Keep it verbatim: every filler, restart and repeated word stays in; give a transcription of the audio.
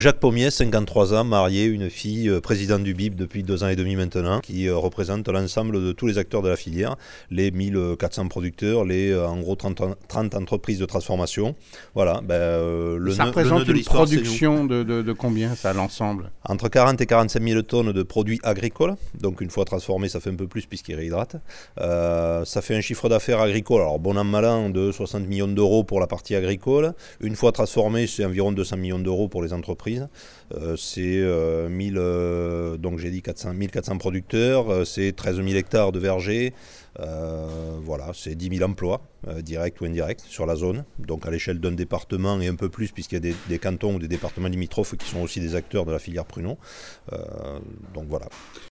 Jacques Pommier, cinquante-trois ans, marié, une fille, euh, président du B I B depuis deux ans et demi maintenant, qui euh, représente l'ensemble de tous les acteurs de la filière, les mille quatre cents producteurs, les euh, en gros trente, trente entreprises de transformation. Voilà, ben, euh, le, ça nœud, représente le nœud de une l'histoire, c'est nous. production de, de, de combien, ça, l'ensemble? Entre quarante et quarante-cinq mille tonnes de produits agricoles, donc une fois transformé, ça fait un peu plus puisqu'il réhydrate. Euh, ça fait un chiffre d'affaires agricole, alors bon an mal an, de soixante millions d'euros pour la partie agricole. Une fois transformé, c'est environ deux cents millions d'euros pour les entreprises. Euh, c'est euh, mille, euh, donc j'ai dit quatre cents, mille quatre cents producteurs, euh, c'est treize mille hectares de vergers, euh, voilà, c'est dix mille emplois, euh, directs ou indirects, sur la zone. Donc à l'échelle d'un département et un peu plus, puisqu'il y a des, des cantons ou des départements limitrophes qui sont aussi des acteurs de la filière pruneau. Euh, donc voilà.